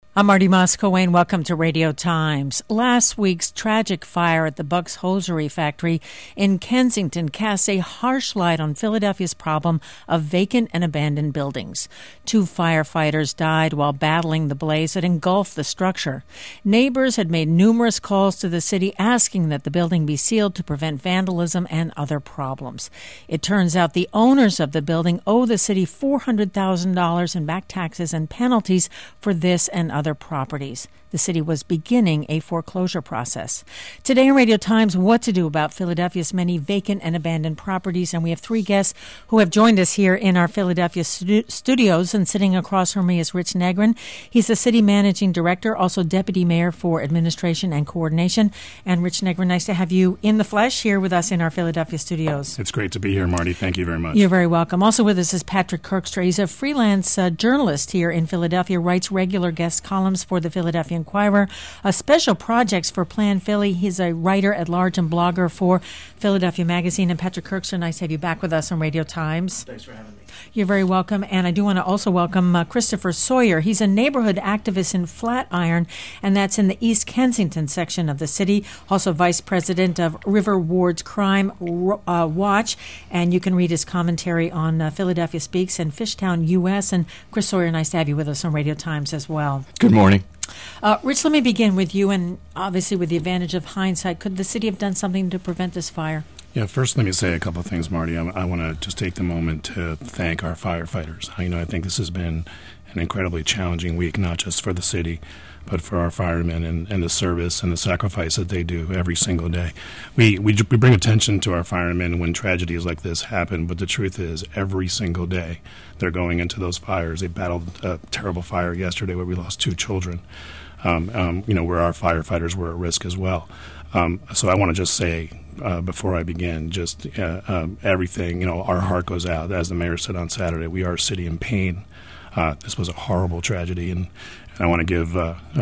I'm Marty Moscow-Wayne. Welcome to Radio Times. Last week's tragic fire at the Bucks Hosiery factory in Kensington casts a harsh light on Philadelphia's problem of vacant and abandoned buildings. 2 firefighters died while battling the blaze that engulfed the structure. Neighbors had made numerous calls to the city asking that the building be sealed to prevent vandalism and other problems. It turns out the owners of the building owe the city $400,000 in back taxes and penalties for this and other properties. The city was beginning a foreclosure process. Today on Radio Times, what to do about Philadelphia's many vacant and abandoned properties. And we have 3 guests who have joined us here in our Philadelphia studios. And sitting across from me is Rich Negrin. He's the city managing director, also deputy mayor for administration and coordination. And Rich Negrin, nice to have you in the flesh here with us in our Philadelphia studios. It's great to be here, Marty. Thank you very much. You're very welcome. Also with us is Patrick Kirkstra. He's a freelance journalist here in Philadelphia, writes regular guest columns for the Philadelphia Inquirer, special projects for Plan Philly. He's a writer at large and blogger for Philadelphia Magazine. And Patrick Kirkstra, nice to have you back with us on Radio Times. Thanks for having me. You're very welcome. And I do want to also welcome Christopher Sawyer. He's a neighborhood activist in Flatiron, and that's in the East Kensington section of the city. Also vice president of River Ward's Crime Watch. And you can read his commentary on Philadelphia Speaks and Fishtown, U.S. And Chris Sawyer, nice to have you with us on Radio Times as well. Good morning. Rich, let me begin with you, and obviously with the advantage of hindsight. Could the city have done something to prevent this fire? Yeah, first let me say a couple of things, Marty. I want to just take the moment to thank our firefighters. I think this has been an incredibly challenging week, not just for the city, but for our firemen and the service and the sacrifice that they do every single day. We bring attention to our firemen when tragedies like this happen, but the truth is every single day they're going into those fires. They battled a terrible fire yesterday where we lost 2 children, where our firefighters were at risk as well. So I want to just say, before I begin, just everything, our heart goes out. As the mayor said on Saturday, we are a city in pain. This was a horrible tragedy, and I want to give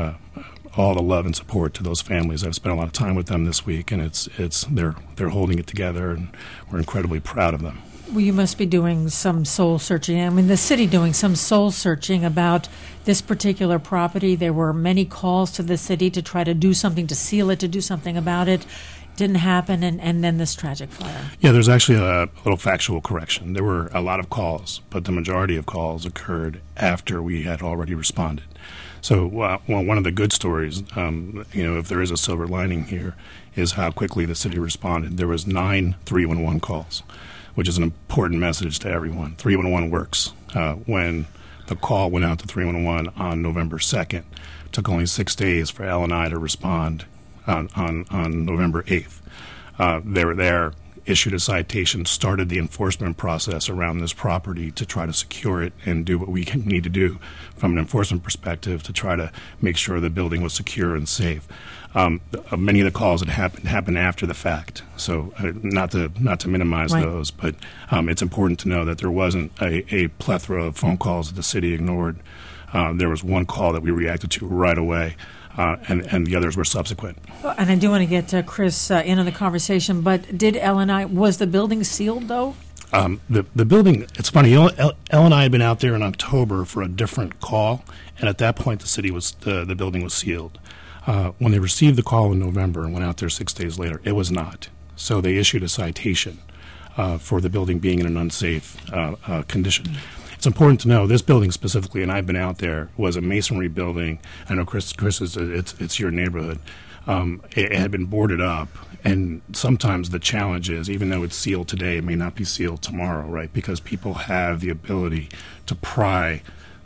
all the love and support to those families. I've spent a lot of time with them this week, and they're holding it together, and we're incredibly proud of them. Well, you must be doing some soul searching. I mean, the city doing some soul searching about this particular property. There were many calls to the city to try to do something, to seal it, to do something about it. Didn't happen, and then this tragic fire. Yeah, there's actually a little factual correction. There were a lot of calls, but the majority of calls occurred after we had already responded. So one of the good stories, if there is a silver lining here, is how quickly the city responded. There was 9 311 calls, which is an important message to everyone. 311 works. When the call went out to 311 on November 2nd, it took only 6 days for L&I to respond on November 8th. They were there, issued a citation, started the enforcement process around this property to try to secure it and do what we need to do from an enforcement perspective to try to make sure the building was secure and safe. Many of the calls that happened after the fact, so not to minimize right. those, but it's important to know that there wasn't a plethora of phone calls that the city ignored. There was one call that we reacted to right away. And the others were subsequent. And I do want to get Chris in on the conversation, but did L&I, was the building sealed, though? The building, it's funny, L&I had been out there in October for a different call, and at that point the building was sealed. When they received the call in November and went out there 6 days later, it was not. So they issued a citation for the building being in an unsafe condition. It's important to know this building specifically, and I've been out there, was a masonry building. I know Chris it's your neighborhood. It had been boarded up, and sometimes the challenge is, even though it's sealed today, it may not be sealed tomorrow, right? Because people have the ability to pry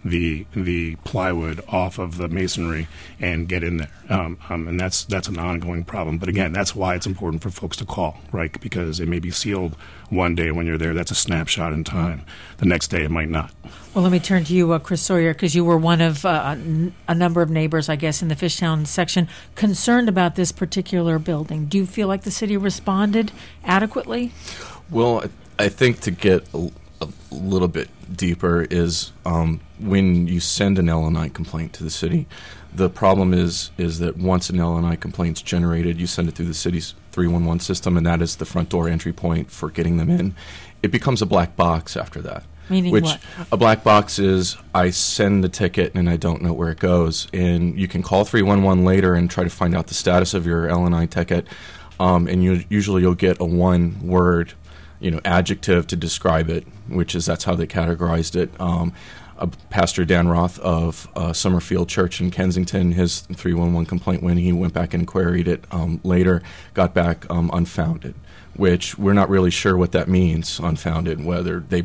the plywood off of the masonry and get in there, and that's an ongoing problem. But again, that's why it's important for folks to call, right? Because it may be sealed one day when you're there. That's a snapshot in time. The next day, it might not. Well, let me turn to you, Chris Sawyer, because you were one of a number of neighbors, I guess, in the Fishtown section concerned about this particular building. Do you feel like the city responded adequately? Well, I think to get a little bit deeper is when you send an L&I complaint to the city, the problem is that once an L&I complaint's generated, you send it through the city's 311 system, and that is the front door entry point for getting them in. It becomes a black box after that. Meaning which what? A black box is I send the ticket and I don't know where it goes. And you can call 311 later and try to find out the status of your LNI ticket. And usually you'll get a one-word, adjective to describe it, that's how they categorized it. Pastor Dan Roth of Summerfield Church in Kensington, his 311 complaint when he went back and queried it later, got back unfounded, which we're not really sure what that means, unfounded, whether they,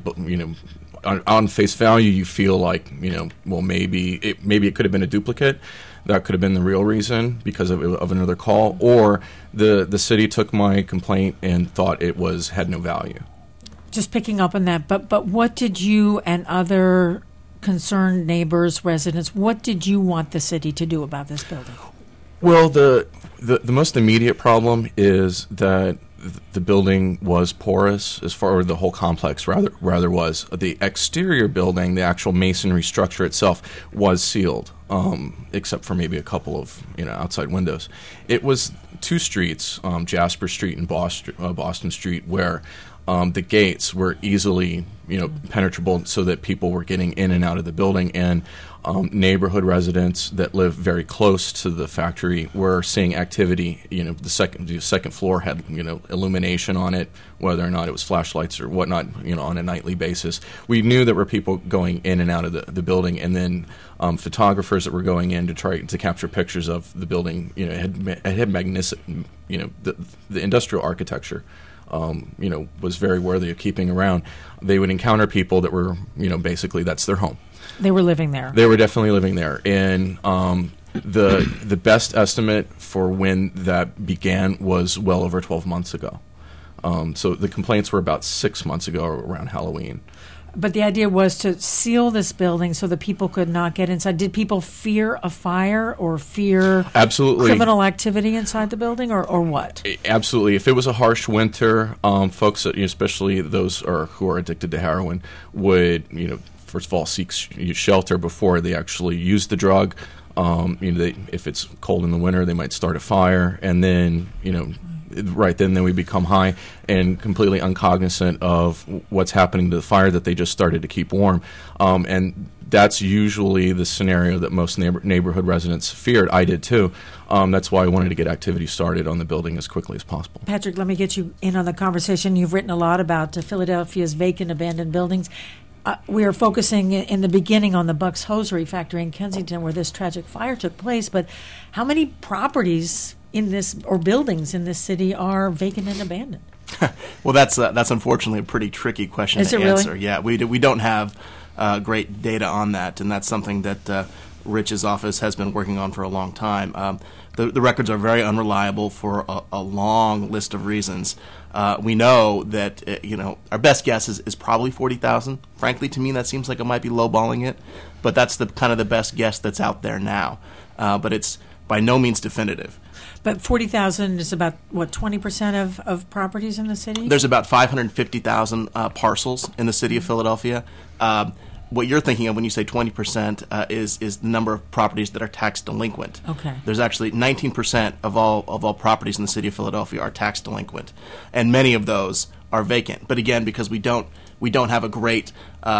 on face value you feel like, well, maybe it could have been a duplicate. That could have been the real reason because of another call, or the city took my complaint and thought it had no value. Just picking up on that, but what did you and other concerned neighbors, residents, what did you want the city to do about this building? Well, the most immediate problem is that the building was porous, as far as the whole complex rather was. The exterior building, the actual masonry structure itself, was sealed, except for maybe a couple of outside windows. It was two streets, Jasper Street and Boston Street, where the gates were easily penetrable, so that people were getting in and out of the building, and neighborhood residents that live very close to the factory were seeing activity. The second floor had illumination on it, whether or not it was flashlights or whatnot, on a nightly basis. We knew there were people going in and out of the building, and then photographers that were going in to try to capture pictures of the building. It had magnificent, the industrial architecture. Was very worthy of keeping around. They would encounter people that were, basically that's their home. They were living there. They were definitely living there. And the best estimate for when that began was well over 12 months ago. So the complaints were about 6 months ago, around Halloween. But the idea was to seal this building so that people could not get inside. Did people fear a fire or fear absolutely criminal activity inside the building, or what? Absolutely. If it was a harsh winter, folks, especially those who are addicted to heroin, would, first of all, seek shelter before they actually use the drug. If it's cold in the winter, they might start a fire, and then, right then we become high and completely uncognizant of what's happening to the fire that they just started to keep warm. And that's usually the scenario that most neighborhood residents feared. I did too. That's why I wanted to get activity started on the building as quickly as possible. Patrick, let me get you in on the conversation. You've written a lot about Philadelphia's vacant, abandoned buildings. We are focusing in the beginning on the Bucks Hosiery factory in Kensington, where this tragic fire took place. But how many properties in this, or buildings in this city, are vacant and abandoned? Well, that's unfortunately a pretty tricky question to answer. Really? Yeah, we don't have great data on that, and that's something that Rich's office has been working on for a long time. The records are very unreliable for a long list of reasons. We know that our best guess is probably 40,000. Frankly, to me, that seems like it might be lowballing it, but that's the kind of the best guess that's out there now. But it's by no means definitive. But 40,000 is about, 20% of properties in the city? There's about 550,000 parcels in the city of Philadelphia. What you're thinking of when you say 20% is the number of properties that are tax delinquent. Okay. There's actually 19% of all properties in the city of Philadelphia are tax delinquent, and many of those are vacant. But again, because we don't have a great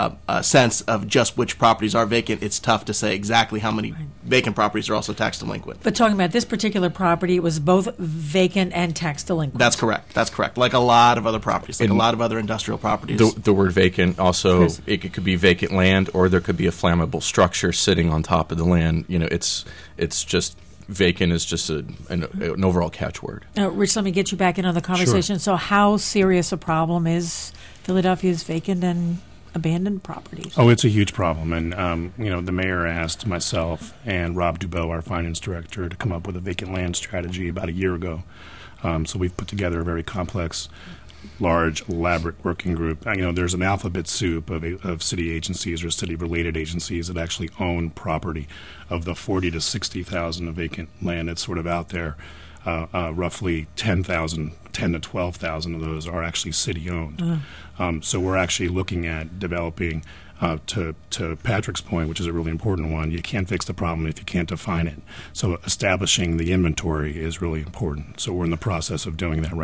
sense of just which properties are vacant, it's tough to say exactly how many vacant properties are also tax delinquent. But talking about this particular property, it was both vacant and tax delinquent. That's correct. Like a lot of other properties, like a lot of other industrial properties. The word vacant also, it could be vacant land, or there could be a flammable structure sitting on top of the land. It's just... Vacant is just an overall catchword. Rich, let me get you back in on the conversation. Sure. So how serious a problem is Philadelphia's vacant and abandoned properties? Oh, it's a huge problem. And, the mayor asked myself and Rob Dubow, our finance director, to come up with a vacant land strategy about a year ago. So we've put together a very complex, large, elaborate working group. There's an alphabet soup of city agencies or city-related agencies that actually own property. Of the 40 to 60,000 of vacant land that's sort of out there, roughly 10 to 12,000 of those are actually city-owned. So we're actually looking at developing, to Patrick's point, which is a really important one, you can't fix the problem if you can't define it. So establishing the inventory is really important. So we're in the process of doing that right now.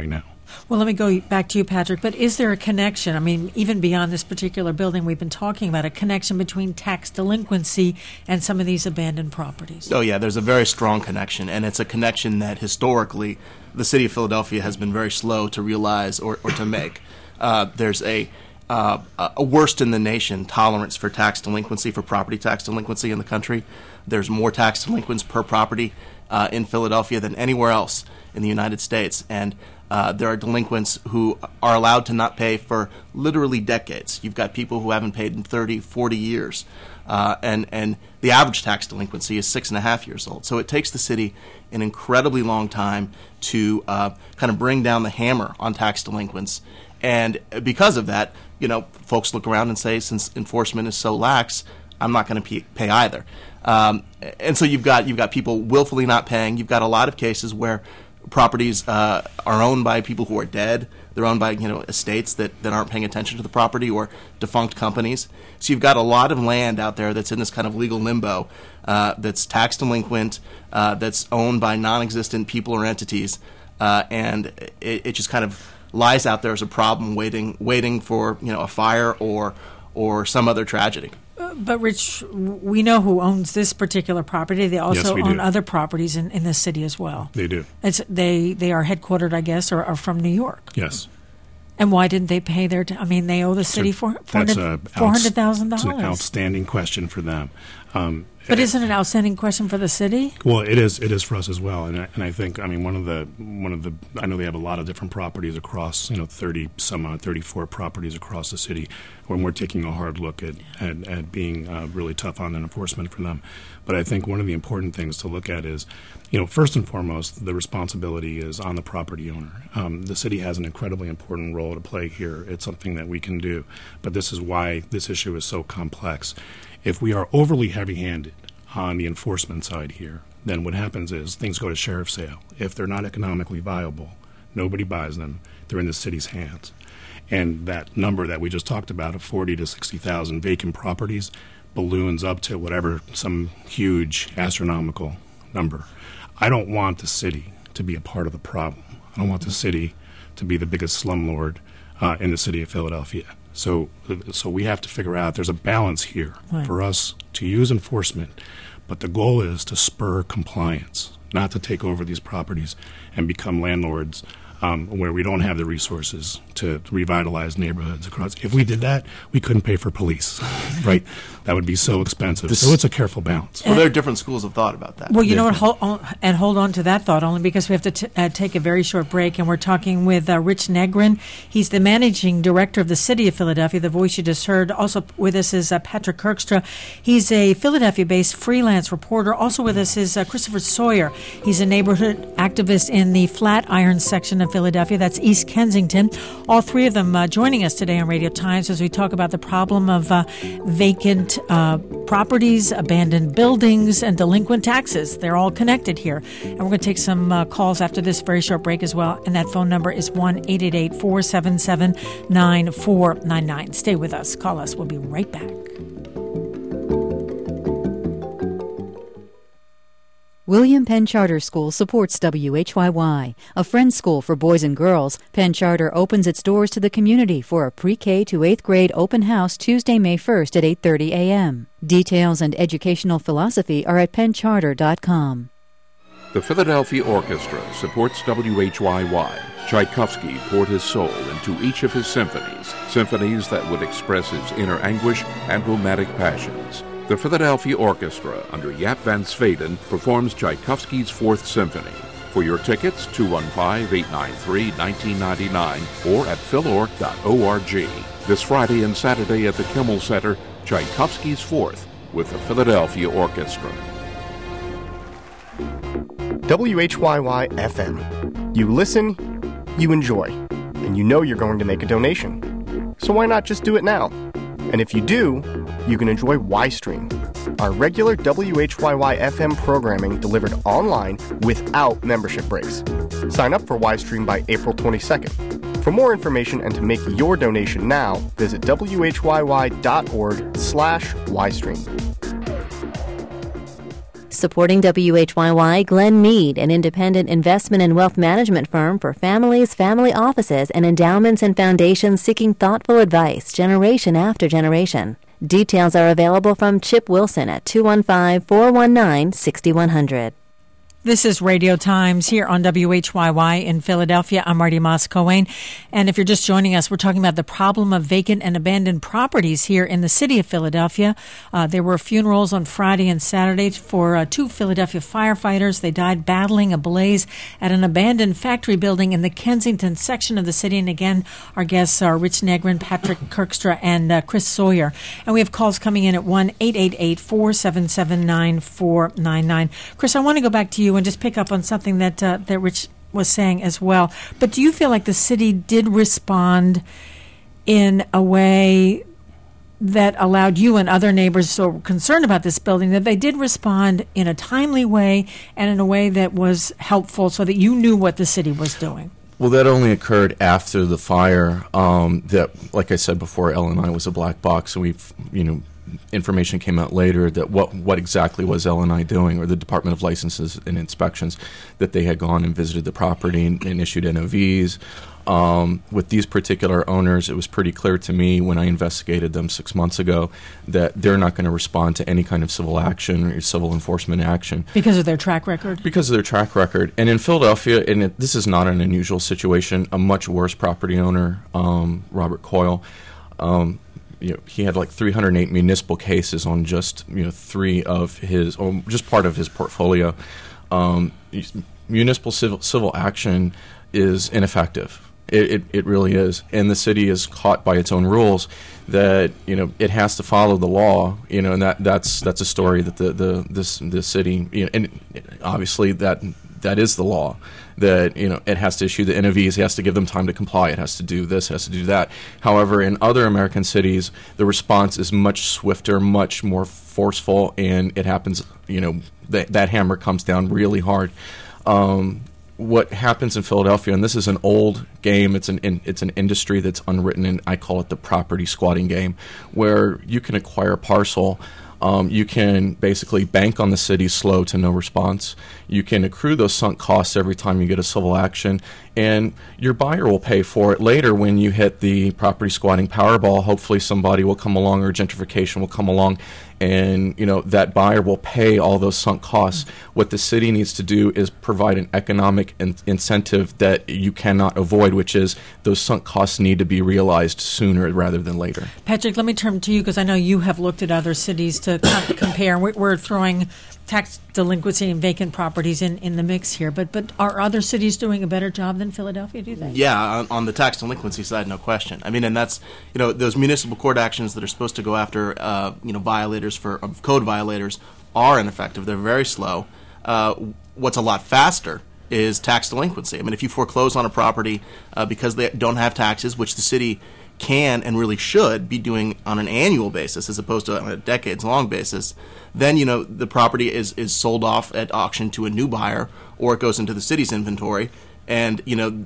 Well, let me go back to you, Patrick. But is there a connection? I mean, even beyond this particular building we've been talking about, a connection between tax delinquency and some of these abandoned properties? Oh, yeah, there's a very strong connection, and it's a connection that historically the city of Philadelphia has been very slow to realize or to make. There's a worst in the nation tolerance for tax delinquency, for property tax delinquency in the country. There's more tax delinquents per property in Philadelphia than anywhere else in the United States, and there are delinquents who are allowed to not pay for literally decades. You've got people who haven't paid in 30, 40 years, and the average tax delinquency is 6.5 years old. So it takes the city an incredibly long time to kind of bring down the hammer on tax delinquents. And because of that, folks look around and say, since enforcement is so lax, I'm not going to pay either. And so you've got people willfully not paying. You've got a lot of cases where properties are owned by people who are dead. They're owned by estates that aren't paying attention to the property, or defunct companies. So you've got a lot of land out there that's in this kind of legal limbo, that's tax delinquent, that's owned by non-existent people or entities, and it just kind of lies out there as a problem waiting for a fire or some other tragedy. But, Rich, we know who owns this particular property. They also own other properties in the city as well. They do. They are headquartered, I guess, or are from New York. Yes. And why didn't they pay their they owe the city $400,000. It's an outstanding question for them. But isn't it an outstanding question for the city? Well, it is. It is for us as well. And I think, one of the I know they have a lot of different properties across 34 properties across the city, when we're taking a hard look at being really tough on enforcement for them. But I think one of the important things to look at is, first and foremost, the responsibility is on the property owner. The city has an incredibly important role to play here. It's something that we can do. But this is why this issue is so complex. If we are overly heavy-handed on the enforcement side here, then what happens is things go to sheriff's sale. If they're not economically viable, nobody buys them. They're in the city's hands. And that number that we just talked about of 40 to 60,000 vacant properties balloons up to whatever, some huge astronomical number. I don't want the city to be a part of the problem. I don't want the city to be the biggest slumlord in the city of Philadelphia. So we have to figure out there's a balance here for us to use enforcement, but the goal is to spur compliance, not to take over these properties and become landlords where we don't have the resources to revitalize neighborhoods across. If we did that, we couldn't pay for police, right? That would be so expensive. So it's a careful balance. Well, there are different schools of thought about that. Well, you know what? Hold on to that thought, only because we have to take a very short break, and we're talking with Rich Negrin. He's the managing director of the City of Philadelphia, the voice you just heard. Also with us is Patrick Kirkstra. He's a Philadelphia-based freelance reporter. Also with us is Christopher Sawyer. He's a neighborhood activist in the Flatiron section of Philadelphia. That's East Kensington. All three of them joining us today on Radio Times as we talk about the problem of vacant properties, abandoned buildings, and delinquent taxes. They're all connected here. And we're going to take some calls after this very short break as well. And that phone number is 1-888-477-9499. Stay with us. Call us. We'll be right back. William Penn Charter School supports WHYY, a friend school for boys and girls. Penn Charter opens its doors to the community for a pre-K to 8th grade open house Tuesday, May 1st at 8:30 a.m. Details and educational philosophy are at penncharter.com. The Philadelphia Orchestra supports WHYY. Tchaikovsky poured his soul into each of his symphonies that would express his inner anguish and romantic passions. The Philadelphia Orchestra, under Jaap van Zweden, performs Tchaikovsky's Fourth Symphony. For your tickets, 215-893-1999 or at philorg.org. This Friday and Saturday at the Kimmel Center, Tchaikovsky's Fourth with the Philadelphia Orchestra. WHYY FM. You listen, you enjoy, and you know you're going to make a donation. So why not just do it now? And if you do, you can enjoy YStream, our regular WHYY FM programming delivered online without membership breaks. Sign up for YStream by April 22nd. For more information and to make your donation now, visit whyy.org/YStream. Supporting WHYY, Glenn Mead, an independent investment and wealth management firm for families, family offices, and endowments and foundations seeking thoughtful advice generation after generation. Details are available from Chip Wilson at 215-419-6100. This is Radio Times here on WHYY in Philadelphia. I'm Marty Moss-Cohen. And if you're just joining us, we're talking about the problem of vacant and abandoned properties here in the city of Philadelphia. There were funerals on Friday and Saturday for two Philadelphia firefighters. They died battling a blaze at an abandoned factory building in the Kensington section of the city. And again, our guests are Rich Negrin, Patrick Kirkstra, and Chris Sawyer. And we have calls coming in at 1-888-477-9499. Chris, I want to go back to you and just pick up on something that Rich was saying as well. But do you feel like the city did respond in a way that allowed you and other neighbors so were concerned about this building, that they did respond in a timely way and in a way that was helpful so that you knew what the city was doing? Well, that only occurred after the fire. That, like I said before, L&I was a black box, and information came out later that what exactly was L&I doing, or the Department of Licenses and Inspections, that they had gone and visited the property and issued NOVs. With these particular owners, it was pretty clear to me when I investigated them 6 months ago that they're not going to respond to any kind of civil action or civil enforcement action. Because of their track record? Because of their track record. And in Philadelphia, and this is not an unusual situation, a much worse property owner, Robert Coyle, he had like 308 municipal cases on just three of his, or just part of his portfolio. Municipal civil action is ineffective. It really is, and the city is caught by its own rules that it has to follow the law. And that's a story that the city, and obviously that is the law. That it has to issue the NOVs, it has to give them time to comply, it has to do this, it has to do that. However, in other American cities, the response is much swifter, much more forceful, and it happens. That hammer comes down really hard. What happens in Philadelphia, and this is an old game, it's an industry that's unwritten, and I call it the property squatting game, where you can acquire a parcel. You can basically bank on the city's slow to no response. You can accrue those sunk costs every time you get a civil action, and your buyer will pay for it later when you hit the property squatting Powerball. Hopefully somebody will come along, or gentrification will come along, and that buyer will pay all those sunk costs. What the city needs to do is provide an economic incentive that you cannot avoid, which is those sunk costs need to be realized sooner rather than later. Patrick, let me turn to you because I know you have looked at other cities to compare. We're throwing tax delinquency and vacant properties in the mix here, but are other cities doing a better job than Philadelphia, do you think? Yeah, on the tax delinquency side, no question. I mean, and that's those municipal court actions that are supposed to go after violators of code violators are ineffective. They're very slow. What's a lot faster is tax delinquency. I mean, if you foreclose on a property because they don't have taxes, which the city can and really should be doing on an annual basis as opposed to on a decades-long basis, then the property is sold off at auction to a new buyer, or it goes into the city's inventory, and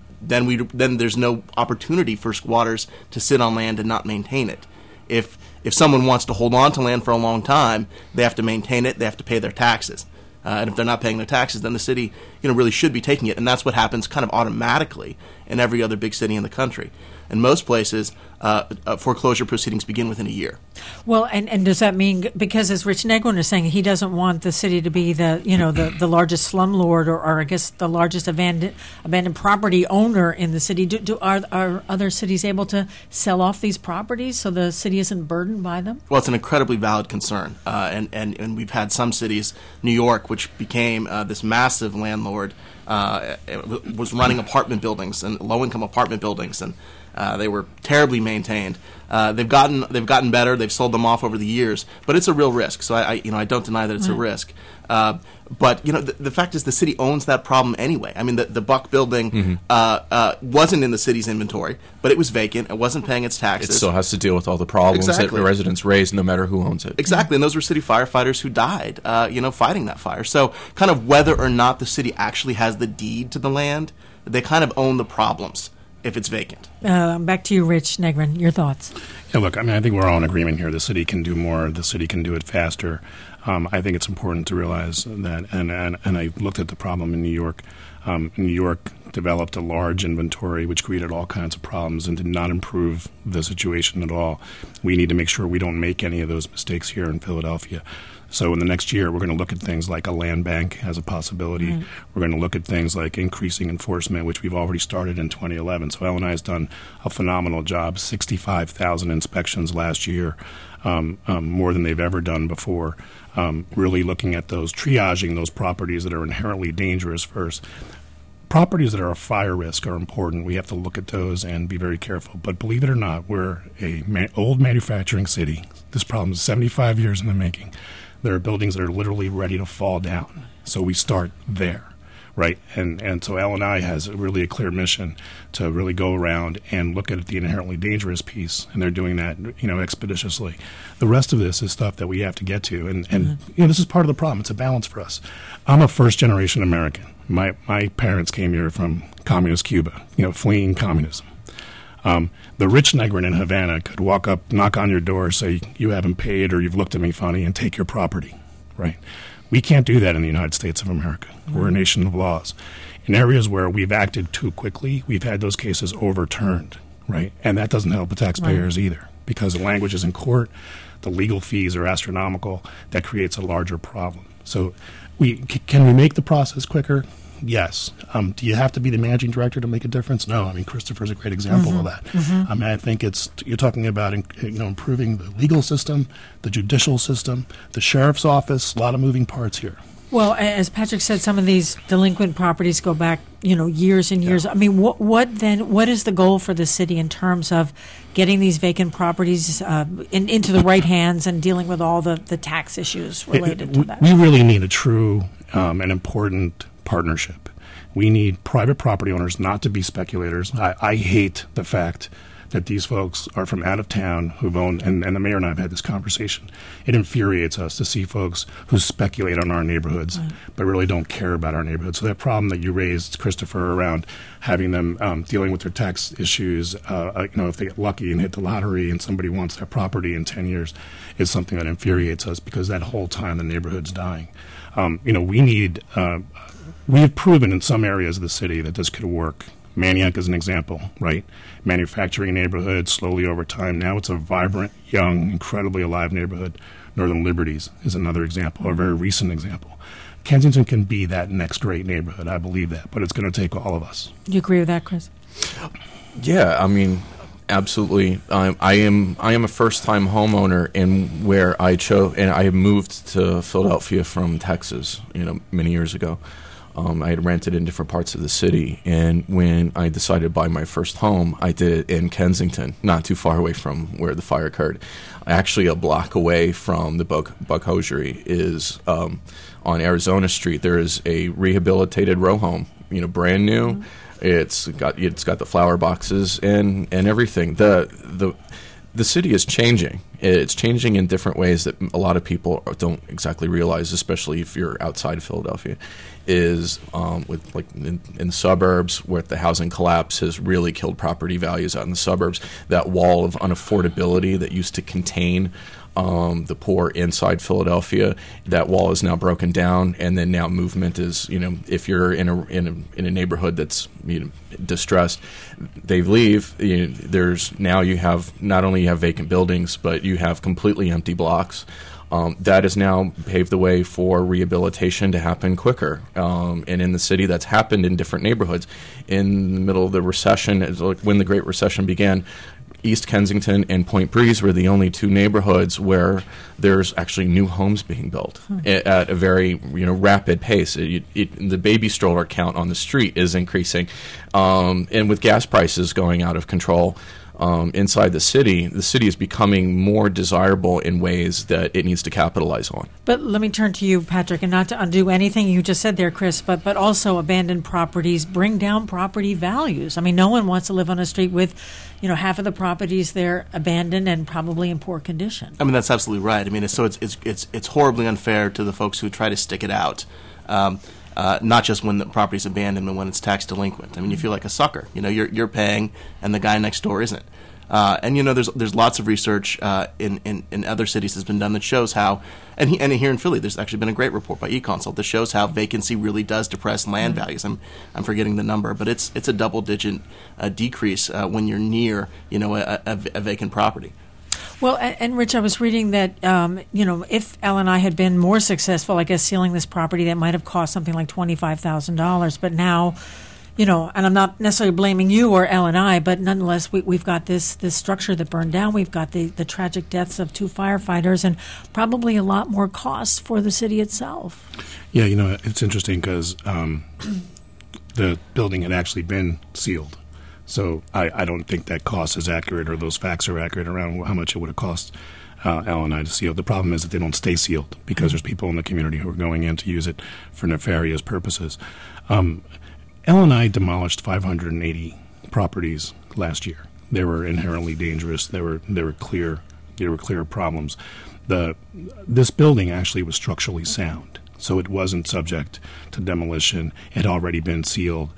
then there's no opportunity for squatters to sit on land and not maintain it. If someone wants to hold on to land for a long time, they have to maintain it, they have to pay their taxes. And if they're not paying their taxes, then the city really should be taking it. And that's what happens kind of automatically in every other big city in the country. In most places, foreclosure proceedings begin within a year. Well, and does that mean, because as Rich Negrin is saying, he doesn't want the city to be the largest slumlord or I guess the largest abandoned property owner in the city. Are other cities able to sell off these properties so the city isn't burdened by them? Well, it's an incredibly valid concern, and we've had some cities, New York, which became this massive landlord, was running apartment buildings and low-income apartment buildings, and they were terribly maintained. They've gotten better. They've sold them off over the years, but it's a real risk. So I don't deny that it's a risk. But the fact is, the city owns that problem anyway. I mean, the Buck building wasn't in the city's inventory, but it was vacant. It wasn't paying its taxes. It still has to deal with all the problems that the residents raised, no matter who owns it. Exactly, and those were city firefighters who died, fighting that fire. So, kind of whether or not the city actually has the deed to the land, they kind of own the problems. if it's vacant. Back to you, Rich Negrin. Your thoughts? Yeah, look, I mean, I think we're all in agreement here. The city can do more. The city can do it faster. I think it's important to realize that, and I looked at the problem in New York. New York developed a large inventory, which created all kinds of problems and did not improve the situation at all. We need to make sure we don't make any of those mistakes here in Philadelphia. So in the next year, we're going to look at things like a land bank as a possibility. Mm-hmm. We're going to look at things like increasing enforcement, which we've already started in 2011. So LNI has done a phenomenal job, 65,000 inspections last year, more than they've ever done before, really looking at those, triaging those properties that are inherently dangerous first. Properties that are a fire risk are important. We have to look at those and be very careful. But believe it or not, we're a old manufacturing city. This problem is 75 years in the making. There are buildings that are literally ready to fall down. So we start there, right? And so LNI has really a clear mission to really go around and look at the inherently dangerous piece, and they're doing that, expeditiously. The rest of this is stuff that we have to get to, and this is part of the problem. It's a balance for us. I'm a first-generation American. My parents came here from communist Cuba, fleeing communism. The rich Negrin in Havana could walk up, knock on your door, say, you haven't paid or you've looked at me funny, and take your property, right? We can't do that in the United States of America. We're a nation of laws. In areas where we've acted too quickly, we've had those cases overturned, right? And that doesn't help the taxpayers either, because the language is in court, the legal fees are astronomical. That creates a larger problem. So can we make the process quicker? Yes. Do you have to be the managing director to make a difference? No. I mean, Christopher's a great example of that. I mean, I think you're talking about improving the legal system, the judicial system, the sheriff's office. A lot of moving parts here. Well, as Patrick said, some of these delinquent properties go back, years and years. I mean, what is the goal for the city in terms of getting these vacant properties into the right hands and dealing with all the tax issues related to that? We really need a true and important partnership. We need private property owners not to be speculators. I hate the fact that these folks are from out of town who've owned, and the mayor and I have had this conversation. It infuriates us to see folks who speculate on our neighborhoods, but really don't care about our neighborhoods. So that problem that you raised, Christopher, around having them dealing with their tax issues, if they get lucky and hit the lottery and somebody wants their property in 10 years, is something that infuriates us, because that whole time the neighborhood's dying. We have proven in some areas of the city that this could work. Manayunk is an example, right? Manufacturing neighborhood, slowly over time. Now it's a vibrant, young, incredibly alive neighborhood. Northern Liberties is another example, a very recent example. Kensington can be that next great neighborhood. I believe that, but it's going to take all of us. Do you agree with that, Chris? Yeah, I mean, absolutely. I am a first-time homeowner, and where I have moved to Philadelphia from Texas, many years ago. I had rented in different parts of the city, and when I decided to buy my first home, I did it in Kensington, not too far away from where the fire occurred. Actually, a block away from the Buck Hosiery is on Arizona Street. There is a rehabilitated row home, brand new. Mm-hmm. It's got the flower boxes and everything. The city is changing. It's changing in different ways that a lot of people don't exactly realize, especially if you're outside of Philadelphia, is with in the suburbs, where the housing collapse has really killed property values out in the suburbs. That wall of unaffordability that used to contain the poor inside Philadelphia, that wall is now broken down, and then now movement is, if you're in a neighborhood that's distressed, they leave. You have not only you have vacant buildings, but you have completely empty blocks. That has now paved the way for rehabilitation to happen quicker. And in the city, that's happened in different neighborhoods. In the middle of the recession, when the Great Recession began, East Kensington and Point Breeze were the only two neighborhoods where there's actually new homes being built at a very rapid pace. The baby stroller count on the street is increasing, and with gas prices going out of control inside the city is becoming more desirable in ways that it needs to capitalize on. But let me turn to you, Patrick, and not to undo anything you just said there, Chris, but also abandoned properties bring down property values. I mean, no one wants to live on a street with, half of the properties there abandoned and probably in poor condition. I mean, that's absolutely right. I mean, it's horribly unfair to the folks who try to stick it out. not just when the property's abandoned, but when it's tax delinquent. I mean, you feel like a sucker. You're paying, and the guy next door isn't. And there's lots of research in other cities that's been done that shows how, and here in Philly, there's actually been a great report by eConsult that shows how vacancy really does depress land values. I'm forgetting the number, but it's a double-digit decrease when you're near a vacant property. Well, and Rich, I was reading that, if L&I had been more successful, I guess, sealing this property, that might have cost something like $25,000. But now, and I'm not necessarily blaming you or L&I, but nonetheless, we've got this structure that burned down. We've got the tragic deaths of 2 firefighters and probably a lot more costs for the city itself. Yeah, it's interesting because the building had actually been sealed. So I don't think that cost is accurate or those facts are accurate around how much it would have cost L&I to seal. The problem is that they don't stay sealed because there's people in the community who are going in to use it for nefarious purposes. L&I demolished 580 properties last year. They were inherently dangerous. There were clear problems. This building actually was structurally sound, so it wasn't subject to demolition. It had already been sealed.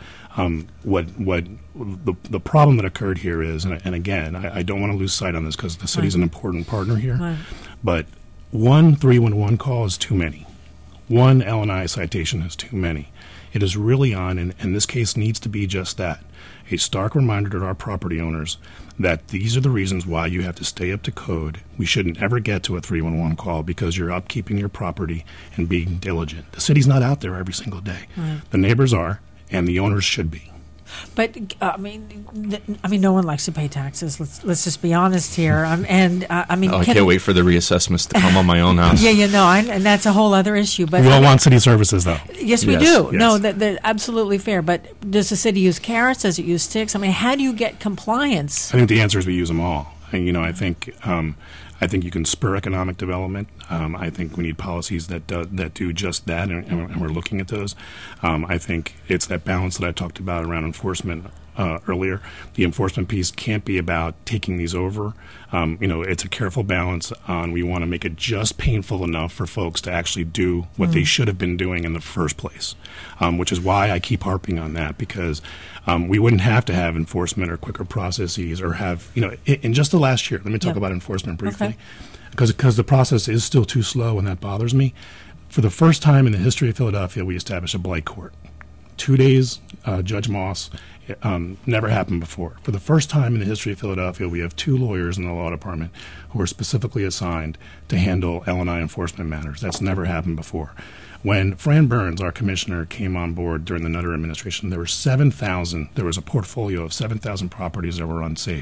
The problem that occurred here is, and again, I don't want to lose sight on this because the city's an important partner here, but one 311 call is too many. One L&I citation is too many. It is really on, and this case needs to be just that, a stark reminder to our property owners that these are the reasons why you have to stay up to code. We shouldn't ever get to a 311 call because you're upkeeping your property and being diligent. The city's not out there every single day. The neighbors are, and the owners should be. But no one likes to pay taxes. Let's just be honest here. I can't wait for the reassessments to come on my own house. And that's a whole other issue. But we all want city services, though. Yes, we do. Yes. No, they're absolutely fair. But does the city use carrots? Does it use sticks? How do you get compliance? I think the answer is we use them all. I think you can spur economic development. I think we need policies that do just that, and we're looking at those. I think it's that balance that I talked about around enforcement earlier. The enforcement piece can't be about taking these over. It's a careful balance on we want to make it just painful enough for folks to actually do what they should have been doing in the first place, which is why I keep harping on that, because we wouldn't have to have enforcement or quicker processes or have, in just the last year, let me talk about enforcement briefly, because the process is still too slow and that bothers me. For the first time in the history of Philadelphia, we established a blight court. 2 days, Judge Moss. Never happened before. For the first time in the history of Philadelphia, we have 2 lawyers in the law department who are specifically assigned to handle L&I enforcement matters. That's never happened before. When Fran Burns, our commissioner, came on board during the Nutter administration, there was a portfolio of 7,000 properties that were unsafe.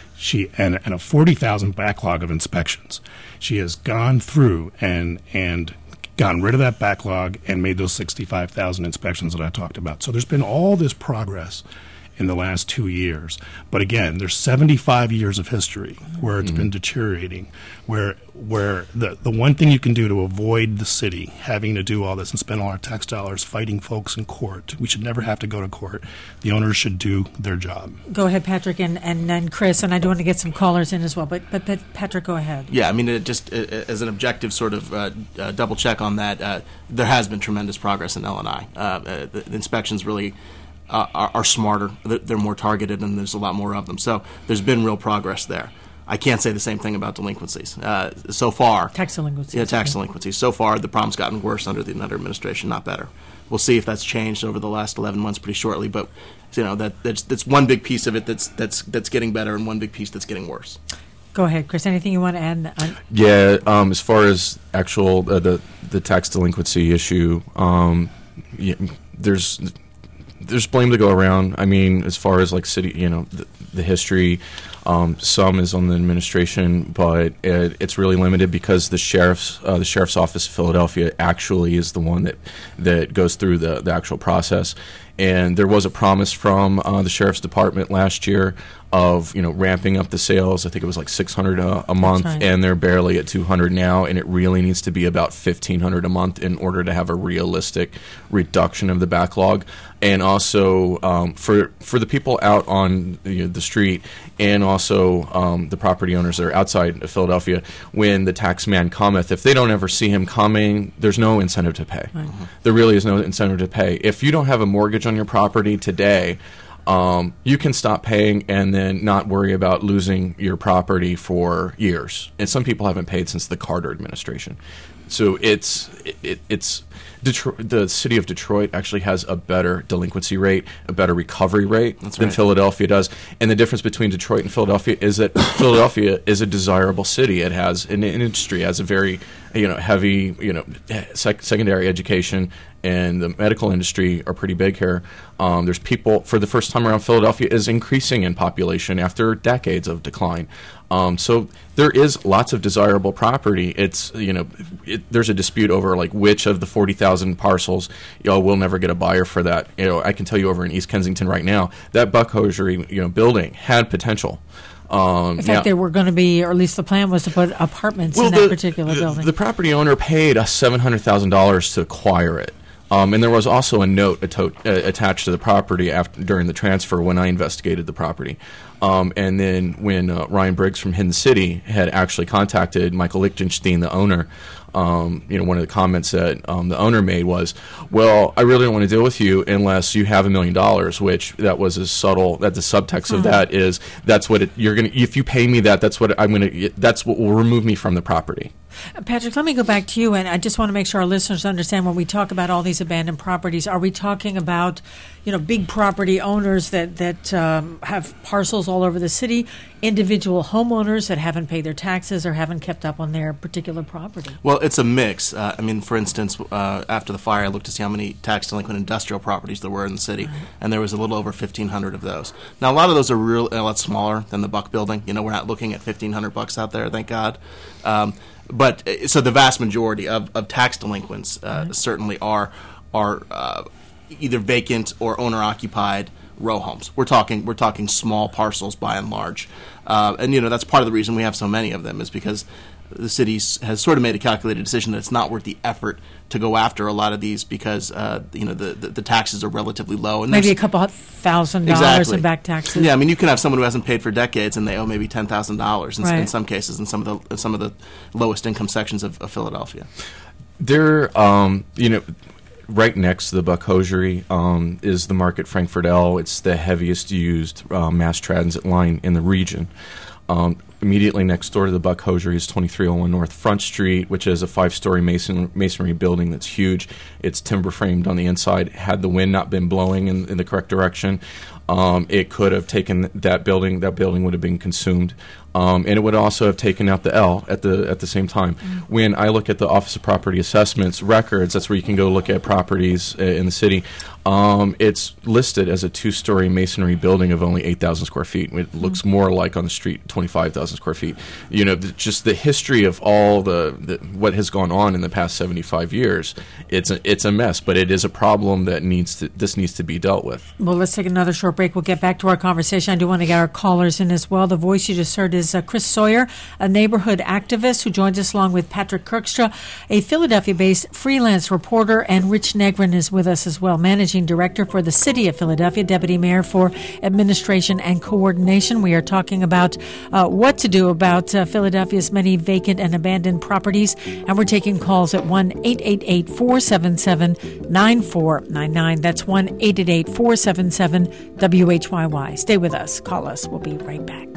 And a 40,000 backlog of inspections. She has gone through and gotten rid of that backlog and made those 65,000 inspections that I talked about. So there's been all this progress in the last 2 years. But again, there's 75 years of history where it's been deteriorating, where the one thing you can do to avoid the city having to do all this and spend all our tax dollars fighting folks in court, we should never have to go to court. The owners should do their job. Go ahead, Patrick, and then Chris, and I do want to get some callers in as well, but Patrick, go ahead. Yeah, just as an objective sort of double check on that, there has been tremendous progress in L&I. The inspections really are smarter. They're more targeted, and there's a lot more of them. So there's been real progress there. I can't say the same thing about delinquencies. So far, tax delinquencies. Yeah, tax delinquencies. So far, the problem's gotten worse under the Nutter administration, not better. We'll see if that's changed over the last 11 months pretty shortly. But that's one big piece of it that's getting better, and one big piece that's getting worse. Go ahead, Chris. Anything you want to add? Yeah. As far as actual the tax delinquency issue, there's blame to go around. As far as like city, the history, some is on the administration, but it's really limited because the sheriff's office of Philadelphia actually is the one that goes through the actual process. And there was a promise from the sheriff's department last year of ramping up the sales. I think it was like 600 a month, right. And they're barely at 200 now, and it really needs to be about 1,500 a month in order to have a realistic reduction of the backlog. And also for the people out on the street, and also the property owners that are outside of Philadelphia, when the tax man cometh, if they don't ever see him coming, there's no incentive to pay. Right. There really is no incentive to pay. If you don't have a mortgage on your property today, you can stop paying and then not worry about losing your property for years. And some people haven't paid since the Carter administration. So it's Detroit, the city of Detroit actually has a better delinquency rate, a better recovery rate than Philadelphia does. And the difference between Detroit and Philadelphia is that Philadelphia is a desirable city. It has an industry, has a very heavy secondary education, and the medical industry are pretty big here. There's people, for the first time around, Philadelphia is increasing in population after decades of decline. So there is lots of desirable property. It's there's a dispute over like which of the 40,000 parcels we'll never get a buyer for that. I can tell you over in East Kensington right now that Buck Hosiery building had potential. In fact, they were going to be, or at least the plan was to put apartments in that particular building. The property owner paid us $700,000 to acquire it. And there was also a note attached to the property during the transfer when I investigated the property. And then when Ryan Briggs from Hidden City had actually contacted Michael Lichtenstein, the owner, one of the comments that the owner made was, well, I really don't want to deal with you unless you have $1 million, which that was as subtle, that the subtext of that is, that's what you're going to, if you pay me that, that's what will remove me from the property. Patrick, let me go back to you, and I just want to make sure our listeners understand when we talk about all these abandoned properties, are we talking about, big property owners that have parcels all over the city, individual homeowners that haven't paid their taxes or haven't kept up on their particular property? Well, it's a mix. For instance, after the fire, I looked to see how many tax delinquent industrial properties there were in the city, and there was a little over 1,500 of those. Now, a lot of those are a lot smaller than the Buck building. We're not looking at $1,500 out there, thank God. But so the vast majority of tax delinquents certainly are either vacant or owner occupied row homes. We're talking small parcels by and large, and that's part of the reason we have so many of them is because the city has sort of made a calculated decision that it's not worth the effort to go after a lot of these because the taxes are relatively low. And maybe a couple $1,000 in back taxes. Yeah, you can have someone who hasn't paid for decades and they owe maybe $10,000 in some cases in some of the lowest income sections of Philadelphia. There, right next to the Buck Hosiery is the Market Frankfurt L. It's the heaviest used mass transit line in the region. Immediately next door to the Buck Hosiery is 2301 North Front Street, which is a 5-story masonry building that's huge. It's timber framed on the inside. Had the wind not been blowing in the correct direction, it could have taken that building. That building would have been consumed. And it would also have taken out the L at the same time. When I look at the Office of Property Assessments records, that's where you can go look at properties in the city. It's listed as a 2-story masonry building of only 8,000 square feet. It looks more like on the street 25,000 square feet. Just the history of all the what has gone on in the past 75 years. It's a mess, but it is a problem that needs to be dealt with. Well, let's take another short break. We'll get back to our conversation. I do want to get our callers in as well. The voice you just heard is Chris Sawyer, a neighborhood activist who joins us along with Patrick Kirkstra, a Philadelphia-based freelance reporter, and Rich Negrin is with us as well, managing director for the City of Philadelphia, deputy mayor for administration and coordination. We are talking about what to do about Philadelphia's many vacant and abandoned properties, and we're taking calls at 1-888-477-9499. That's 1-888-477-WHYY. Stay with us. Call us. We'll be right back.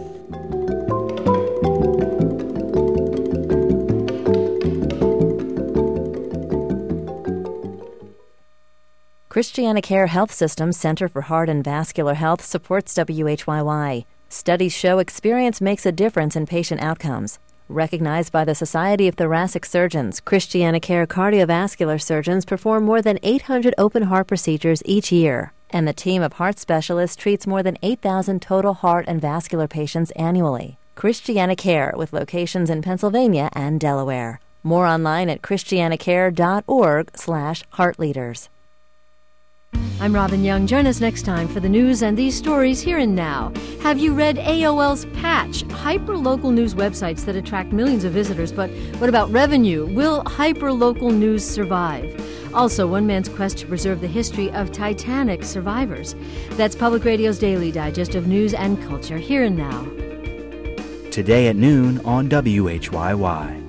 ChristianaCare Health System's Center for Heart and Vascular Health supports WHYY. Studies show experience makes a difference in patient outcomes. Recognized by the Society of Thoracic Surgeons, ChristianaCare cardiovascular surgeons perform more than 800 open heart procedures each year, and the team of heart specialists treats more than 8,000 total heart and vascular patients annually. ChristianaCare, with locations in Pennsylvania and Delaware. More online at christianacare.org/heartleaders. I'm Robin Young. Join us next time for the news and these stories here and now. Have you read AOL's Patch? Hyper-local news websites that attract millions of visitors, but what about revenue? Will hyper-local news survive? Also, one man's quest to preserve the history of Titanic survivors. That's Public Radio's Daily Digest of News and Culture, here and now. Today at noon on WHYY.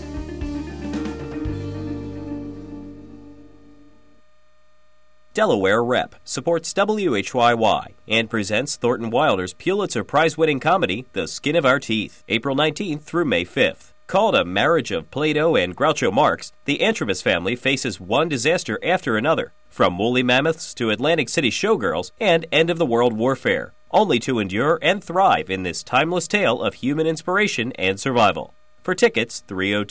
Delaware Rep supports WHYY and presents Thornton Wilder's Pulitzer Prize-winning comedy, The Skin of Our Teeth, April 19th through May 5th. Called a marriage of Plato and Groucho Marx, the Antrobus family faces one disaster after another, from woolly mammoths to Atlantic City showgirls and end-of-the-world warfare, only to endure and thrive in this timeless tale of human inspiration and survival. For tickets,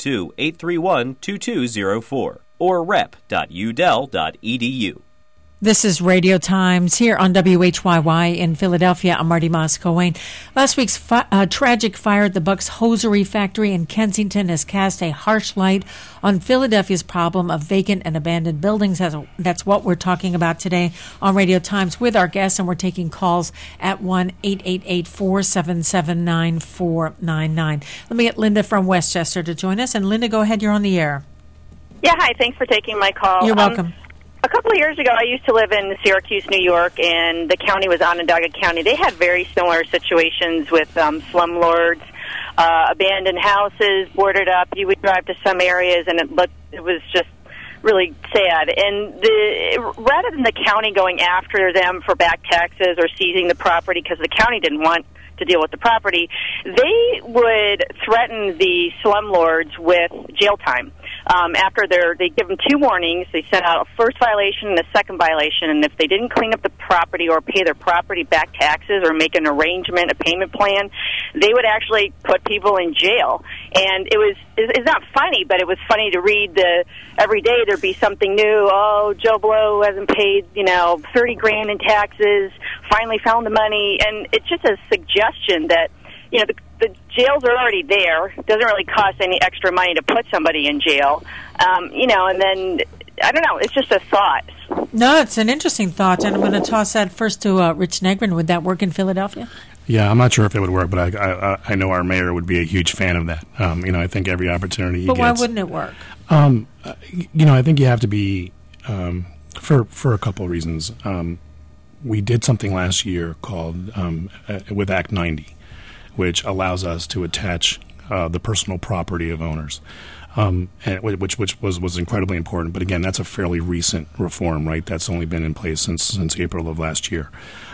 302-831-2204 or rep.udel.edu. This is Radio Times here on WHYY in Philadelphia. I'm Marty Moscoe-Wayne. Last week's tragic fire at the Bucks Hosiery Factory in Kensington has cast a harsh light on Philadelphia's problem of vacant and abandoned buildings. That's what we're talking about today on Radio Times with our guests, and we're taking calls at 1-888-477-9499. Let me get Linda from Westchester to join us. And Linda, go ahead. You're on the air. Yeah, hi. Thanks for taking my call. You're welcome. A couple of years ago, I used to live in Syracuse, New York, and the county was Onondaga County. They had very similar situations with slumlords, abandoned houses, boarded up. You would drive to some areas, and it was just really sad. And rather than the county going after them for back taxes or seizing the property because the county didn't want to deal with the property, they would threaten the slumlords with jail time. After they give them 2 warnings, they sent out a first violation and a second violation, and if they didn't clean up the property or pay their property back taxes or make an arrangement, a payment plan, they would actually put people in jail. And it's not funny, but it was funny to read every day there'd be something new. Oh, Joe Blow hasn't paid, $30,000 in taxes, finally found the money, and it's just a suggestion that, the jails are already there. It doesn't really cost any extra money to put somebody in jail. And then, I don't know, it's just a thought. No, it's an interesting thought, and I'm going to toss that first to Rich Negrin. Would that work in Philadelphia? Yeah, I'm not sure if it would work, but I know our mayor would be a huge fan of that. I think every opportunity he gets. But why wouldn't it work? I think you have to be, for a couple of reasons. We did something last year called, with Act 90, which allows us to attach the personal property of owners, which was incredibly important. But again, that's a fairly recent reform, right? That's only been in place since April of last year.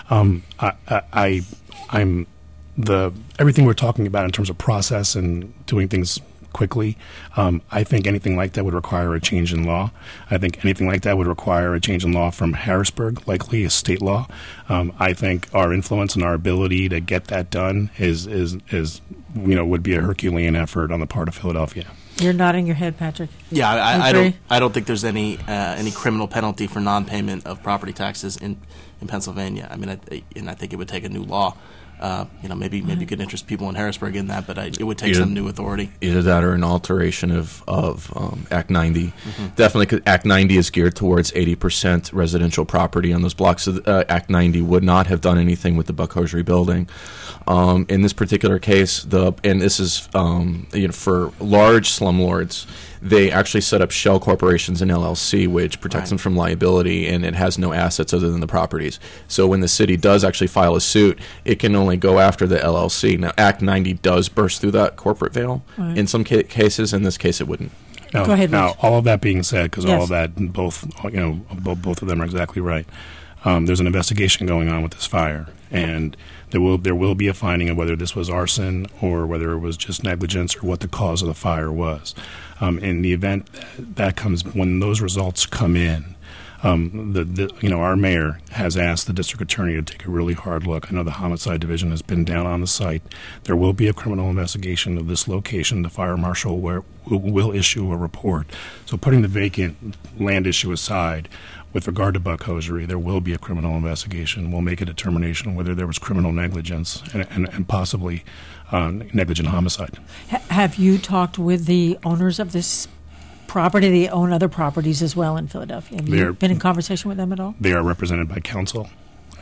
Everything we're talking about in terms of process and doing things quickly, I think anything like that would require a change in law. I think anything like that would require a change in law from Harrisburg, likely a state law. I think our influence and our ability to get that done is would be a Herculean effort on the part of Philadelphia. You're nodding your head, Patrick. Yeah, I don't think there's any criminal penalty for non-payment of property taxes in Pennsylvania. I mean, I think it would take a new law. Maybe you could interest people in Harrisburg in that, but it would take some new authority. Either that or an alteration of Act 90. Mm-hmm. Definitely, because Act 90 is geared towards 80% residential property on those blocks. So Act 90 would not have done anything with the Buck Hosiery building. In this particular case, and this is for large slumlords, they actually set up shell corporations in LLC, which protects them from liability, and it has no assets other than the properties. So when the city does actually file a suit, it can only go after the LLC. Now, Act 90 does burst through that corporate veil in some cases. In this case, it wouldn't. Go ahead, now, Rich. all of that being said, because yes. all of that, both of them are exactly right. There's an investigation going on with this fire, and there will be a finding of whether this was arson or whether it was just negligence or what the cause of the fire was. In the event that comes, when those results come in, our mayor has asked the district attorney to take a really hard look. I know the homicide division has been down on the site. There will be a criminal investigation of this location. The fire marshal will issue a report. So putting the vacant land issue aside, with regard to Buck Hosiery, there will be a criminal investigation. We'll make a determination whether there was criminal negligence and possibly negligent homicide. Have you talked with the owners of this property? They own other properties as well in Philadelphia. Have you been in conversation with them at all? They are represented by counsel,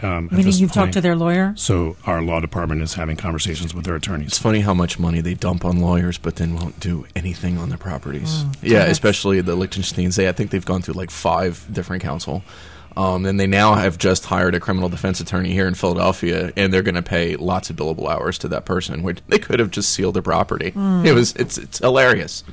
Meaning you've talked to their lawyer? So our law department is having conversations with their attorneys. It's funny how much money they dump on lawyers, but then won't do anything on their properties. Yeah, especially the Lichtensteins. I think they've gone through like 5 different counsel. And they now have just hired a criminal defense attorney here in Philadelphia, and they're going to pay lots of billable hours to that person, which they could have just sealed their property. It's hilarious.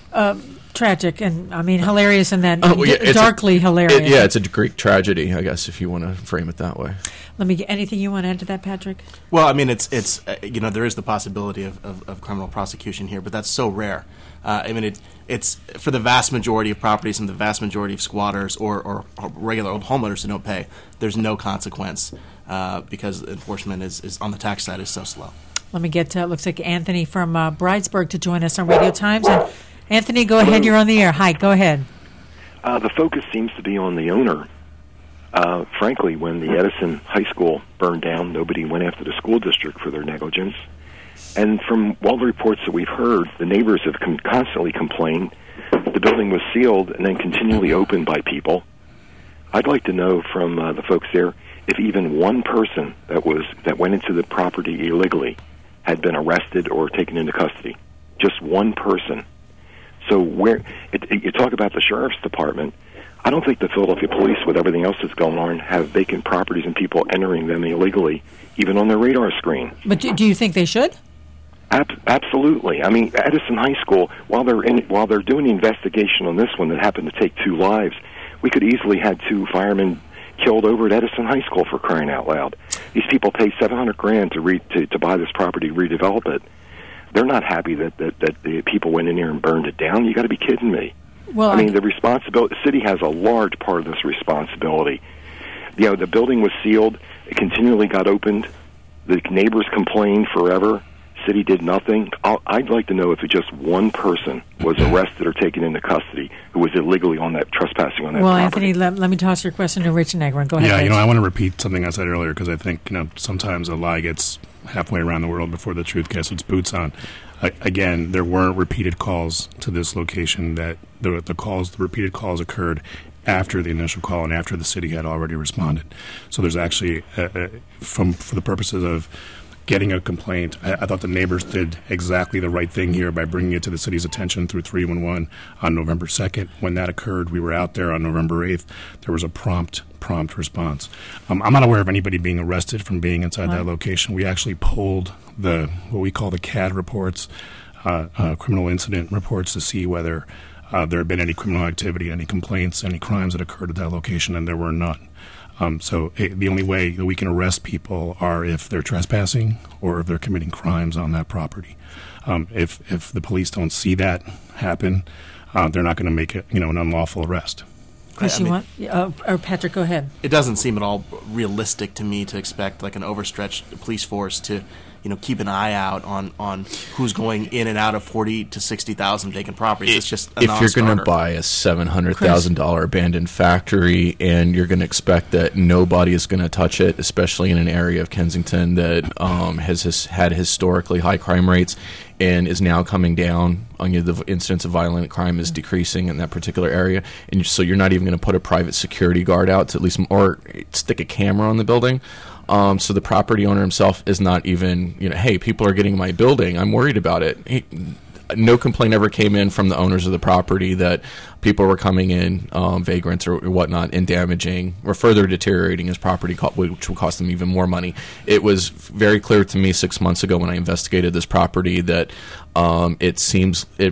Tragic, and I mean hilarious, and then it's darkly hilarious. It's a Greek tragedy, I guess, if you want to frame it that way. Let me get anything you want to add to that, Patrick? Well, I mean, it's there is the possibility of criminal prosecution here, but that's so rare. I mean, it's for the vast majority of properties and the vast majority of squatters or regular old homeowners who don't pay. There's no consequence because enforcement is on the tax side is so slow. Let me get looks like Anthony from Bridesburg to join us on Radio Times. And Anthony, go ahead. You're on the air. Hi, go ahead. The focus seems to be on the owner. Frankly, when the Edison High School burned down, nobody went after the school district for their negligence. And from all the reports that we've heard, the neighbors have constantly complained the building was sealed and then continually opened by people. I'd like to know from the folks there if even one person that went into the property illegally had been arrested or taken into custody. Just one person. So you talk about the sheriff's department. I don't think the Philadelphia police, with everything else that's going on, have vacant properties and people entering them illegally, even on their radar screen. But do you think they should? Absolutely. I mean, Edison High School, while they're doing the investigation on this one that happened to take 2 lives, we could easily had 2 firemen killed over at Edison High School, for crying out loud. These people paid $700,000 to buy this property, redevelop it. They're not happy that the people went in here and burned it down. You got to be kidding me. Well, I mean, the responsibility. The city has a large part of this responsibility. The building was sealed. It continually got opened. The neighbors complained forever. City did nothing. I'd like to know if just one person was arrested or taken into custody who was illegally trespassing on that property. Anthony, let me toss your question to Rich Negron. Go ahead. Yeah, Rich. I want to repeat something I said earlier because I think sometimes a lie gets halfway around the world before the truth gets its boots on. Again, there weren't repeated calls to this location. That the repeated calls occurred after the initial call and after the city had already responded. So there's actually, for the purposes of getting a complaint, I thought the neighbors did exactly the right thing here by bringing it to the city's attention through 311 on November 2nd. When that occurred, we were out there on November 8th. There was a prompt response. I'm not aware of anybody being arrested from being inside that location. We actually pulled what we call the CAD reports, criminal incident reports, to see whether there had been any criminal activity, any complaints, any crimes that occurred at that location, and there were none. So the only way that we can arrest people are if they're trespassing or if they're committing crimes on that property. If the police don't see that happen, they're not going to make it, an unlawful arrest. Chris, or Patrick, go ahead. It doesn't seem at all realistic to me to expect like an overstretched police force to keep an eye out on who's going in and out of 40 to 60,000 vacant properties. It's just a if you're going to buy a $700,000 abandoned factory and you're going to expect that nobody is going to touch it, especially in an area of Kensington that has had historically high crime rates and is now coming down, the incidence of violent crime is decreasing in that particular area, and so you're not even going to put a private security guard out to at least or stick a camera on the building. So the property owner himself is not even, hey, people are getting my building, I'm worried about it. No complaint ever came in from the owners of the property that people were coming in, vagrants or whatnot, and damaging or further deteriorating his property, which would cost them even more money. It was very clear to me 6 months ago when I investigated this property that it seemed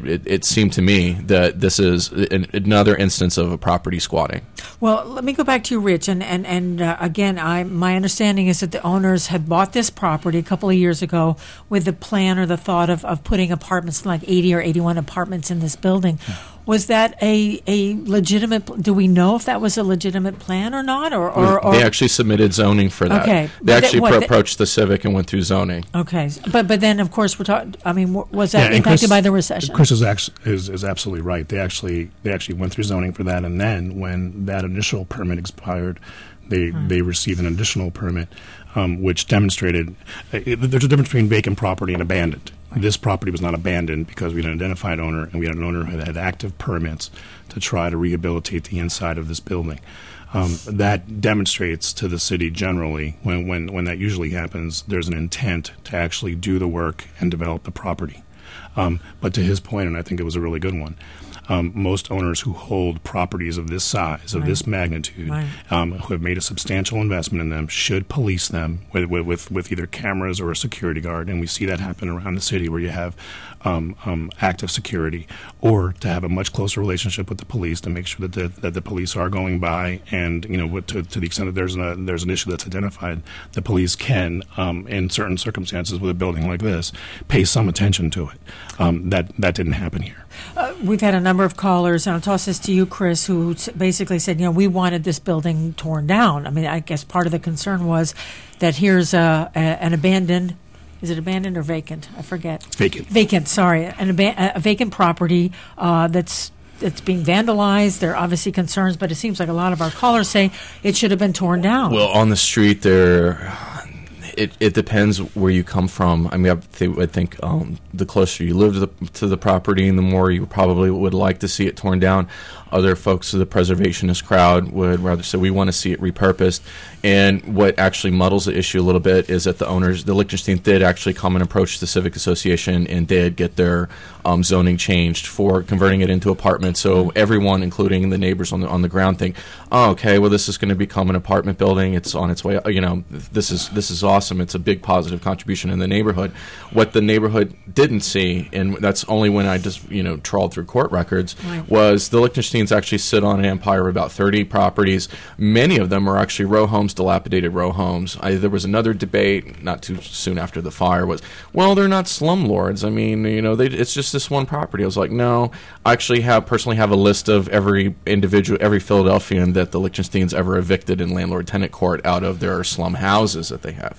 to me that this is another instance of a property squatting. Well, let me go back to you, Rich, and again, my understanding is that the owners had bought this property a couple of years ago with the plan or the thought of putting apartments, like 80 or 81 apartments in this building. Was that a legitimate? Do we know if that was a legitimate plan or not? Or they actually submitted zoning for that. Okay, they actually approached the Civic and went through zoning. Okay, but then of course we're talking. I mean, was that impacted by the recession? Chris is absolutely right. They actually went through zoning for that, and then when that initial permit expired, they received an additional permit, which demonstrated there's a difference between vacant property and abandoned. This property was not abandoned because we had an identified owner, and we had an owner who had active permits to try to rehabilitate the inside of this building. that demonstrates to the city generally, when that usually happens, there's an intent to actually do the work and develop the property. But to his point, and I think it was a really good one, most owners who hold properties of this size, of this magnitude, who have made a substantial investment in them, should police them with either cameras or a security guard. And we see that happen around the city, where you have active security, or to have a much closer relationship with the police to make sure that the police are going by, and to the extent that there's an issue that's identified, the police can, in certain circumstances with a building like this, pay some attention to it. That didn't happen here. We've had a number of callers, and I'll toss this to you, Chris, who basically said, we wanted this building torn down. I mean, I guess part of the concern was that here's an abandoned, is it abandoned or vacant? I forget. Vacant. Vacant, sorry. A vacant property that's being vandalized. There are obviously concerns, but it seems like a lot of our callers say it should have been torn down. Well, on the street there, it depends where you come from. I mean, I think the closer you live to the property, and the more you probably would like to see it torn down. Other folks of the preservationist crowd would rather say we want to see it repurposed. And what actually muddles the issue a little bit is that the Lichtenstein did actually come and approach the Civic Association and did get their zoning changed for converting it into apartments. So everyone, including the neighbors on the ground, think, oh, okay, well, this is going to become an apartment building. It's on its way. This is awesome. It's a big positive contribution in the neighborhood. What the neighborhood didn't see, and that's only when I just trawled through court records, was the Lichtensteins actually sit on an empire of about 30 properties. Many of them are actually row homes, dilapidated row homes. There was another debate not too soon after the fire was, well, they're not slumlords. I mean, it's just this one property. I was like, no, I actually personally have a list of every Philadelphian that the Lichtensteins ever evicted in landlord-tenant court out of their slum houses that they have.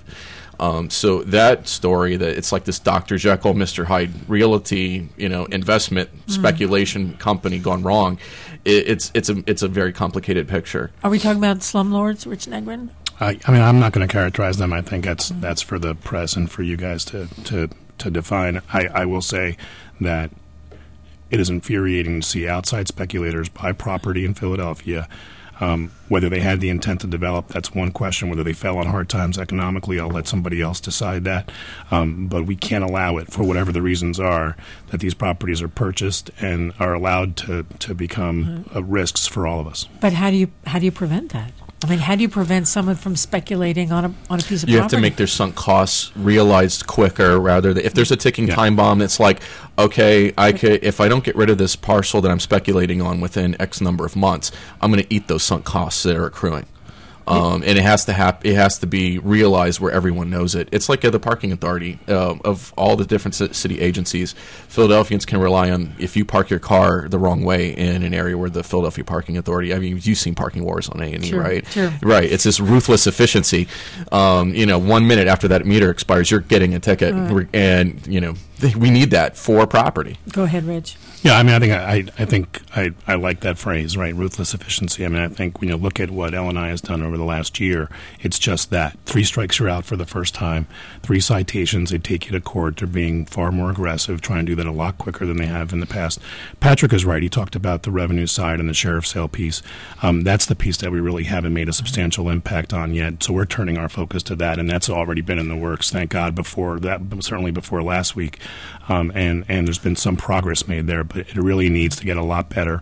So that story, that it's like this Dr. Jekyll, Mr. Hyde realty, investment speculation company gone wrong. It's a very complicated picture. Are we talking about slumlords, Rich Negrin? I mean, I'm not going to characterize them. I think that's for the press and for you guys to define. I will say that it is infuriating to see outside speculators buy property in Philadelphia. Whether they had the intent to develop, that's one question. Whether they fell on hard times economically, I'll let somebody else decide that. But we can't allow it, for whatever the reasons are, that these properties are purchased and are allowed to become risks for all of us. But how do you prevent that? I mean, how do you prevent someone from speculating on a piece of property? You have to make their sunk costs realized quicker, rather than if there's a ticking time bomb. It's like, okay, if I don't get rid of this parcel that I'm speculating on within X number of months, I'm going to eat those sunk costs that are accruing. And it has to be realized where everyone knows it. It's like the parking authority of all the different city agencies. Philadelphians can rely on, if you park your car the wrong way in an area where the Philadelphia Parking Authority, I mean, you've seen Parking Wars on A&E, right? Sure. Right. It's this ruthless efficiency. 1 minute after that meter expires, you're getting a ticket, and we need that for property. Go ahead, Rich. Yeah, I mean, I think I like that phrase, right? Ruthless efficiency. I mean, I think when you look at what L&I has done over the last year, it's just that. 3 strikes, you're out for the first time. 3 citations, they take you to court. They're being far more aggressive, trying to do that a lot quicker than they have in the past. Patrick is right. He talked about the revenue side and the sheriff's sale piece. That's the piece that we really haven't made a substantial impact on yet. So we're turning our focus to that, and that's already been in the works, thank God, before that, certainly before last week. And there's been some progress made there, but it really needs to get a lot better.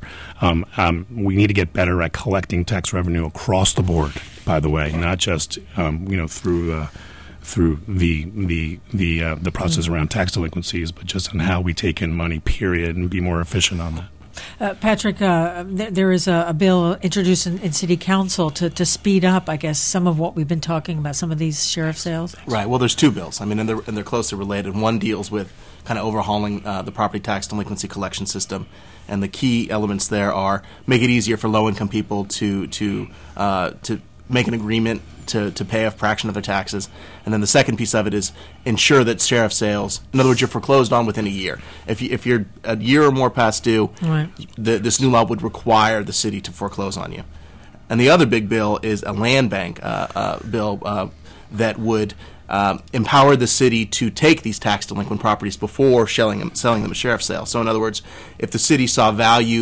We need to get better at collecting tax revenue across the board, by the way, not just through the process around tax delinquencies, but just on how we take in money, period, and be more efficient on that. Patrick, there is a bill introduced in City Council to speed up, I guess, some of what we've been talking about, some of these sheriff sales. Right. Well, there's 2 bills. I mean, and they're closely related. One deals with kind of overhauling the property tax delinquency collection system, and the key elements there are make it easier for low-income people to make an agreement to pay a fraction of their taxes. And then the second piece of it is ensure that sheriff sales, in other words, you're foreclosed on within a year. If you're a year or more past due, right, this new law would require the city to foreclose on you. And the other big bill is a land bank bill that would empower the city to take these tax delinquent properties before selling them at sheriff's sale. So in other words, if the city saw value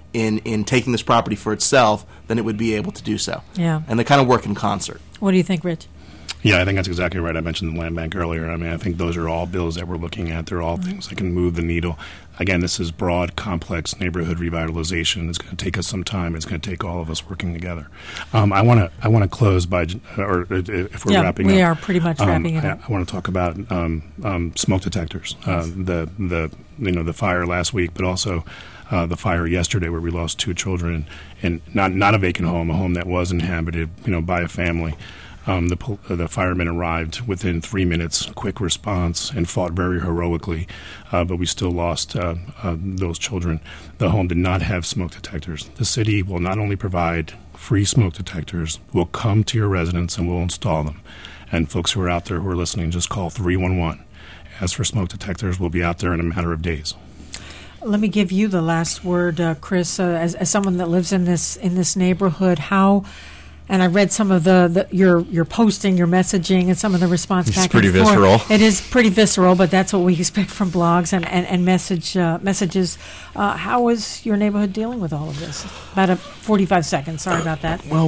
in taking this property for itself, then it would be able to do so. Yeah. And they kind of work in concert. What do you think, Rich? Yeah, I think that's exactly right. I mentioned the land bank earlier. I mean, I think those are all bills that we're looking at. They're all things that can move the needle. Again, this is broad, complex neighborhood revitalization. It's going to take us some time. It's going to take all of us working together. I want to close by, or if we're wrapping up, we are pretty much wrapping it up. I want to talk about smoke detectors. The fire last week, but also the fire yesterday, where we lost 2 children, and not a vacant home, a home that was inhabited, by a family. The firemen arrived within 3 minutes, quick response, and fought very heroically, but we still lost those children. The home did not have smoke detectors. The city will not only provide free smoke detectors, we'll come to your residence and we'll install them. And folks who are out there who are listening, just call 311. As for smoke detectors, we'll be out there in a matter of days. Let me give you the last word, Chris. As someone that lives in this neighborhood, how... And I read some of your posting, your messaging, and some of the response back and forth. It's pretty visceral. It is pretty visceral, but that's what we expect from blogs and messages. How is your neighborhood dealing with all of this? About 45 seconds. Sorry about that. Well,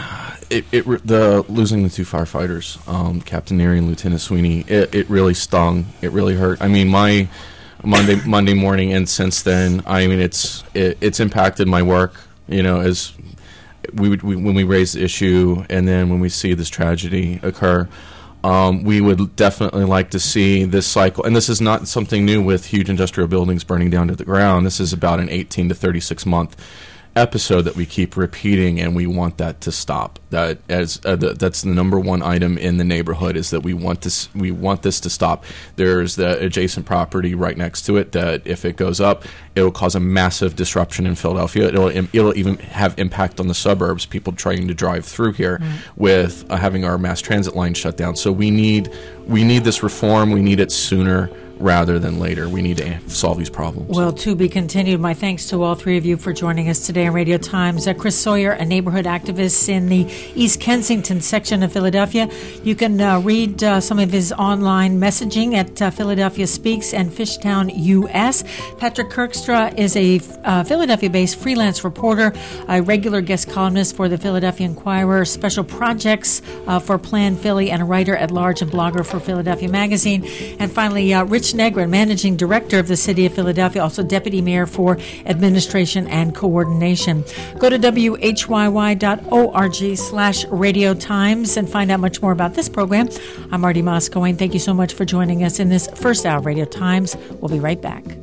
losing the 2 firefighters, Captain Neary and Lieutenant Sweeney, it really stung. It really hurt. I mean, my Monday morning, and since then, I mean, it's impacted my work. As when we raise the issue, and then when we see this tragedy occur, we would definitely like to see this cycle. And this is not something new with huge industrial buildings burning down to the ground. This is about an 18 to 36 month episode that we keep repeating, and we want that to stop. That's the number one item in the neighborhood, is that we want this to stop. There's the adjacent property right next to it that if it goes up, it'll cause a massive disruption in Philadelphia. It'll even have impact on the suburbs, people trying to drive through here with having our mass transit line shut down. So we need this reform. We need it sooner rather than later. We need to solve these problems. Well, to be continued. My thanks to all 3 of you for joining us today on Radio Times. Chris Sawyer, a neighborhood activist in the East Kensington section of Philadelphia. You can read some of his online messaging at Philadelphia Speaks and Fishtown US. Patrick Kirkstra is a Philadelphia-based freelance reporter, a regular guest columnist for the Philadelphia Inquirer, special projects for Plan Philly, and a writer at large and blogger for Philadelphia Magazine. And finally, Rich Negrin, Managing Director of the City of Philadelphia, also Deputy Mayor for Administration and Coordination. Go to whyy.org/Radio Times and find out much more about this program. I'm Marty Moscow, and thank you so much for joining us in this first hour of Radio Times. We'll be right back.